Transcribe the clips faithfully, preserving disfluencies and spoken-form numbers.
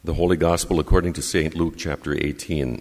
The Holy Gospel according to Saint Luke, chapter eighteen.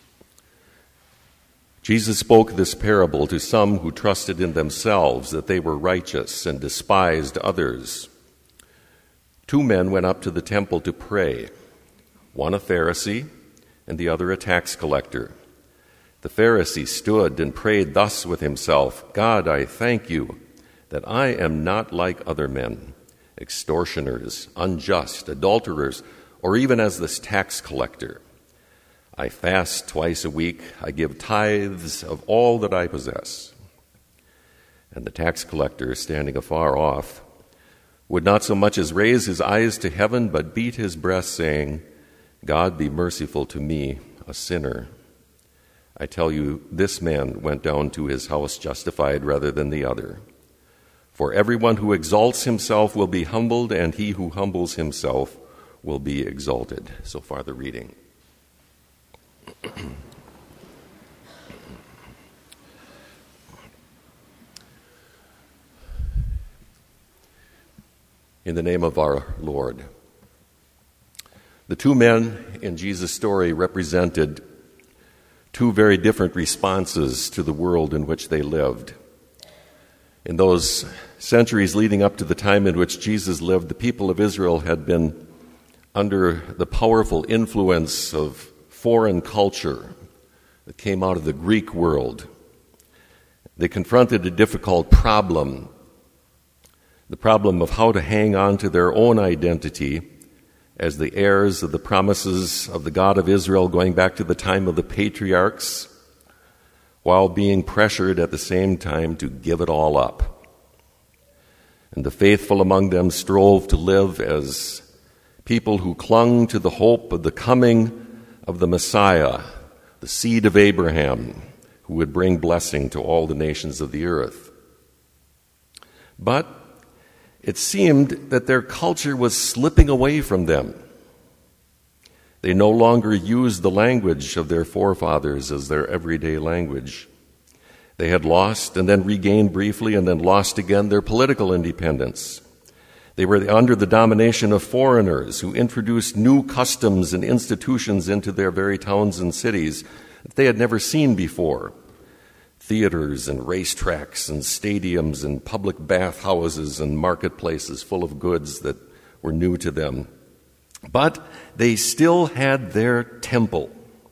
Jesus spoke this parable to some who trusted in themselves that they were righteous and despised others. Two men went up to the temple to pray, one a Pharisee and the other a tax collector. The Pharisee stood and prayed thus with himself, "God, I thank you that I am not like other men, extortioners, unjust, adulterers, or even as this tax collector. I fast twice a week. I give tithes of all that I possess." And the tax collector, standing afar off, would not so much as raise his eyes to heaven, but beat his breast, saying, "God, be merciful to me, a sinner." I tell you, this man went down to his house justified rather than the other. For everyone who exalts himself will be humbled, and he who humbles himself will be exalted. So far the reading. In the name of our Lord. The two men in Jesus' story represented two very different responses to the world in which they lived. In those centuries leading up to the time in which Jesus lived, the people of Israel had been under the powerful influence of foreign culture that came out of the Greek world. They confronted a difficult problem, the problem of how to hang on to their own identity as the heirs of the promises of the God of Israel going back to the time of the patriarchs, while being pressured at the same time to give it all up. And the faithful among them strove to live as people who clung to the hope of the coming of the Messiah, the seed of Abraham, who would bring blessing to all the nations of the earth. But it seemed that their culture was slipping away from them. They no longer used the language of their forefathers as their everyday language. They had lost and then regained briefly and then lost again their political independence. They were under the domination of foreigners who introduced new customs and institutions into their very towns and cities that they had never seen before. Theaters and racetracks and stadiums and public bathhouses and marketplaces full of goods that were new to them. But they still had their temple,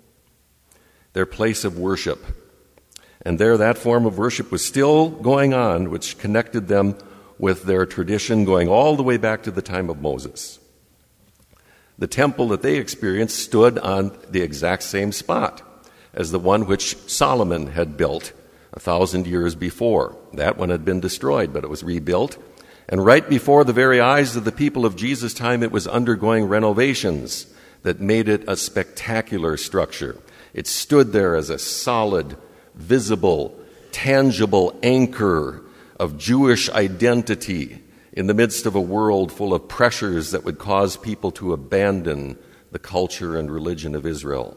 their place of worship. And there that form of worship was still going on, which connected them with their tradition going all the way back to the time of Moses. The temple that they experienced stood on the exact same spot as the one which Solomon had built a thousand years before. That one had been destroyed, but it was rebuilt. And right before the very eyes of the people of Jesus' time, it was undergoing renovations that made it a spectacular structure. It stood there as a solid, visible, tangible anchor of Jewish identity in the midst of a world full of pressures that would cause people to abandon the culture and religion of Israel.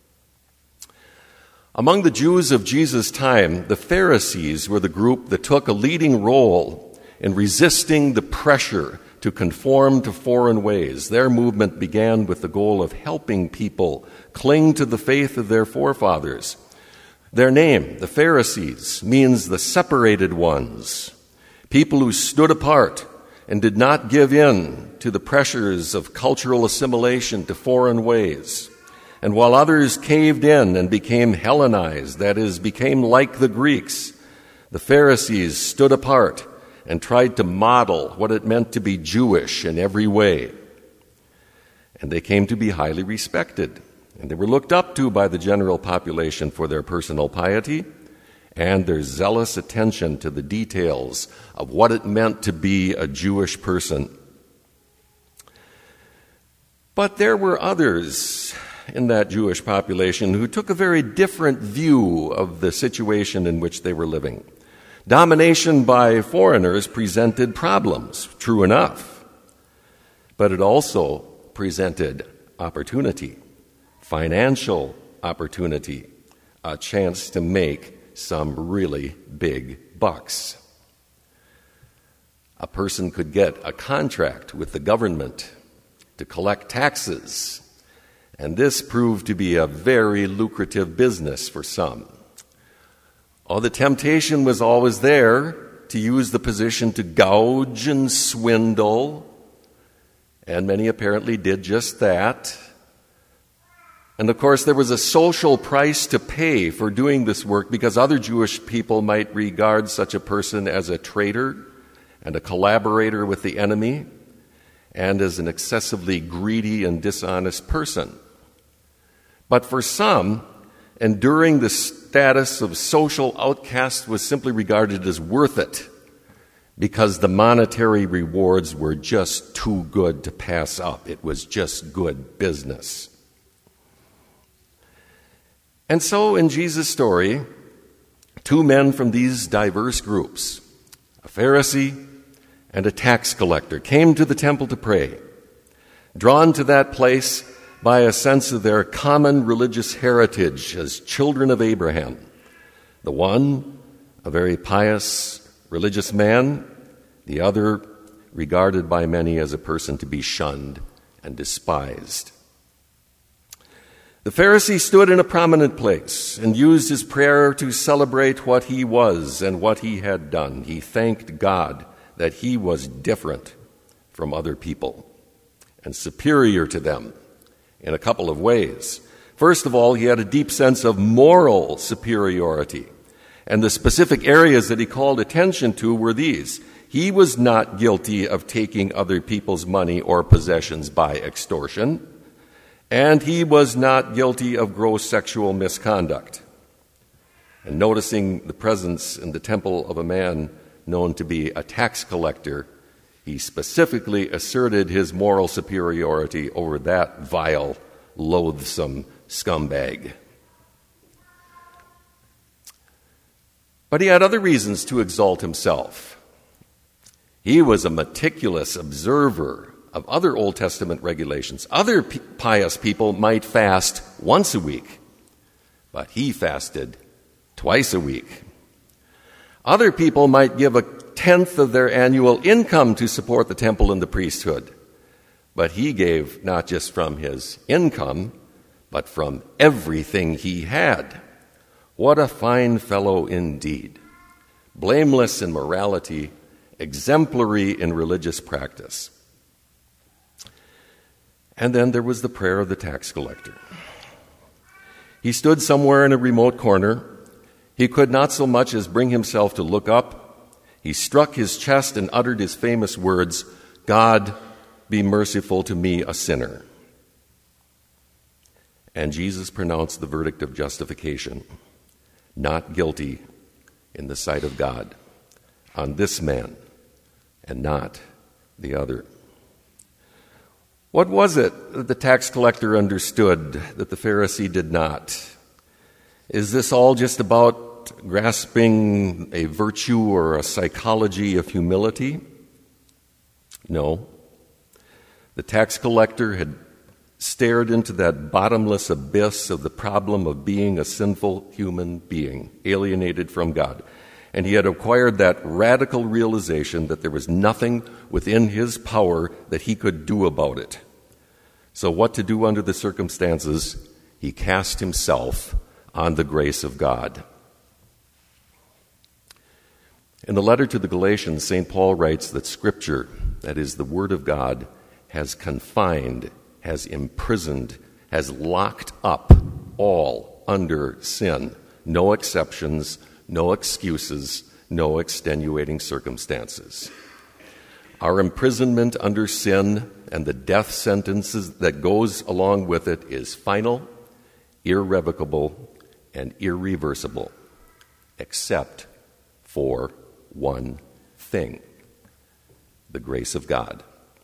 Among the Jews of Jesus' time, the Pharisees were the group that took a leading role in resisting the pressure to conform to foreign ways. Their movement began with the goal of helping people cling to the faith of their forefathers. Their name, the Pharisees, means the separated ones, people who stood apart and did not give in to the pressures of cultural assimilation to foreign ways. And while others caved in and became Hellenized, that is, became like the Greeks, the Pharisees stood apart and tried to model what it meant to be Jewish in every way. And they came to be highly respected. And they were looked up to by the general population for their personal piety and their zealous attention to the details of what it meant to be a Jewish person. But there were others in that Jewish population who took a very different view of the situation in which they were living. Domination by foreigners presented problems, true enough, but it also presented opportunity. Financial opportunity, a chance to make some really big bucks. A person could get a contract with the government to collect taxes, and this proved to be a very lucrative business for some. Oh, the temptation was always there to use the position to gouge and swindle, and many apparently did just that. And of course, there was a social price to pay for doing this work, because other Jewish people might regard such a person as a traitor and a collaborator with the enemy, and as an excessively greedy and dishonest person. But for some, enduring the status of social outcast was simply regarded as worth it, because the monetary rewards were just too good to pass up. It was just good business. And so in Jesus' story, two men from these diverse groups, a Pharisee and a tax collector, came to the temple to pray, drawn to that place by a sense of their common religious heritage as children of Abraham. The one, a very pious religious man, the other, regarded by many as a person to be shunned and despised. The Pharisee stood in a prominent place and used his prayer to celebrate what he was and what he had done. He thanked God that he was different from other people and superior to them in a couple of ways. First of all, he had a deep sense of moral superiority, and the specific areas that he called attention to were these. He was not guilty of taking other people's money or possessions by extortion, and he was not guilty of gross sexual misconduct. And noticing the presence in the temple of a man known to be a tax collector, he specifically asserted his moral superiority over that vile, loathsome scumbag. But he had other reasons to exalt himself. He was a meticulous observer of other Old Testament regulations. Other p- pious people might fast once a week, but he fasted twice a week. Other people might give a tenth of their annual income to support the temple and the priesthood, but he gave not just from his income, but from everything he had. What a fine fellow indeed. Blameless in morality, exemplary in religious practice. And then there was the prayer of the tax collector. He stood somewhere in a remote corner. He could not so much as bring himself to look up. He struck his chest and uttered his famous words, "God, be merciful to me, a sinner." And Jesus pronounced the verdict of justification, not guilty in the sight of God, on this man and not the other. What was it that the tax collector understood that the Pharisee did not? Is this all just about grasping a virtue or a psychology of humility? No. The tax collector had stared into that bottomless abyss of the problem of being a sinful human being, alienated from God. And he had acquired that radical realization that there was nothing within his power that he could do about it. So what to do under the circumstances? He cast himself on the grace of God. In the letter to the Galatians, Saint Paul writes that Scripture, that is the Word of God, has confined, has imprisoned, has locked up all under sin. No exceptions, no excuses, no extenuating circumstances. Our imprisonment under sin and the death sentences that goes along with it is final, irrevocable, and irreversible, except for one thing: the grace of God.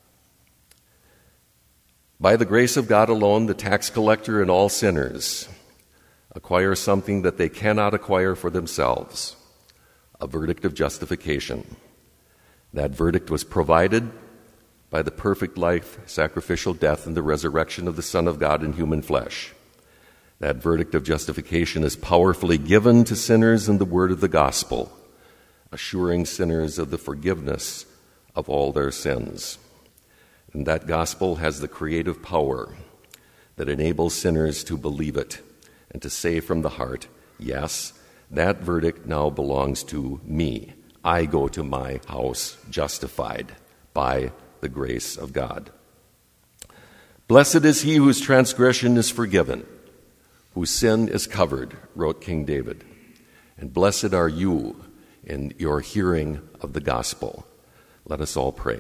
By the grace of God alone, the tax collector and all sinners acquire something that they cannot acquire for themselves: a verdict of justification. That verdict was provided by the perfect life, sacrificial death, and the resurrection of the Son of God in human flesh. That verdict of justification is powerfully given to sinners in the word of the gospel, assuring sinners of the forgiveness of all their sins. And that gospel has the creative power that enables sinners to believe it and to say from the heart, yes, that verdict now belongs to me. I go to my house justified by the grace of God. Blessed is he whose transgression is forgiven, whose sin is covered, wrote King David. And blessed are you in your hearing of the gospel. Let us all pray.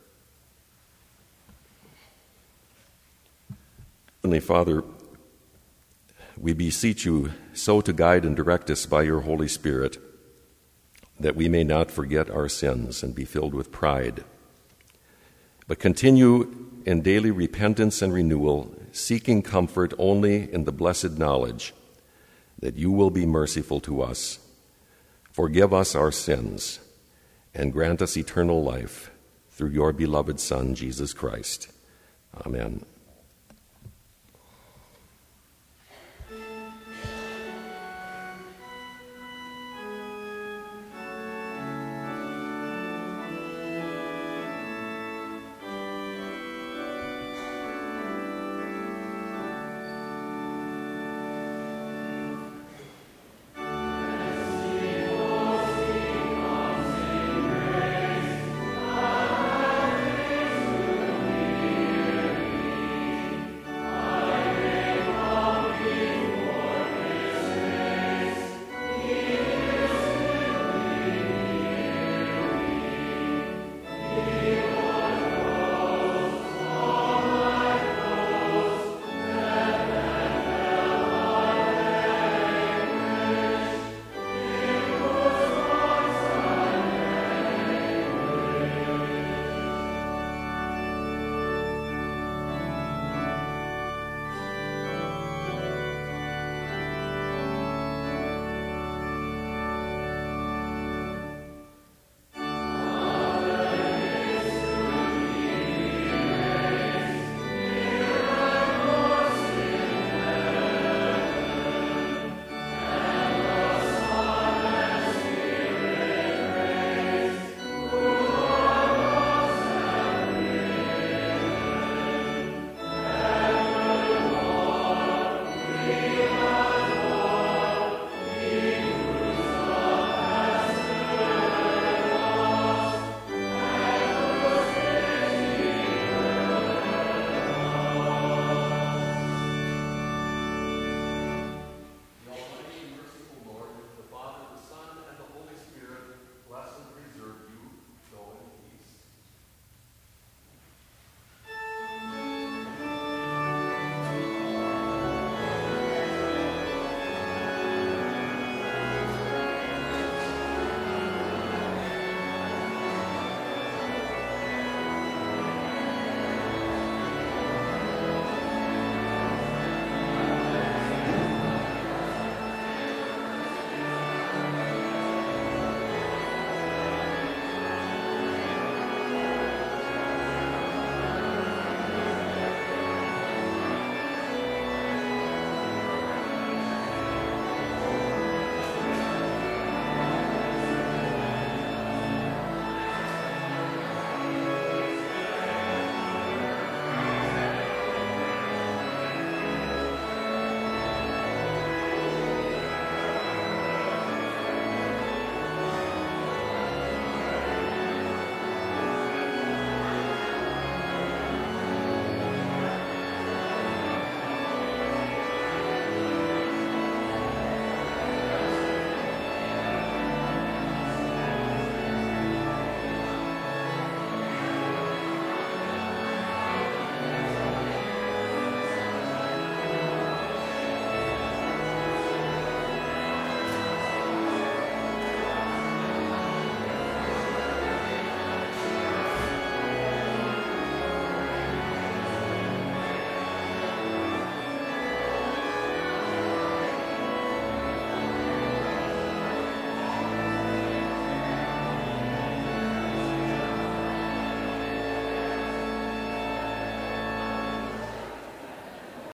Heavenly Father, we beseech you so to guide and direct us by your Holy Spirit that we may not forget our sins and be filled with pride, but continue in daily repentance and renewal, seeking comfort only in the blessed knowledge that you will be merciful to us, forgive us our sins, and grant us eternal life through your beloved Son, Jesus Christ. Amen.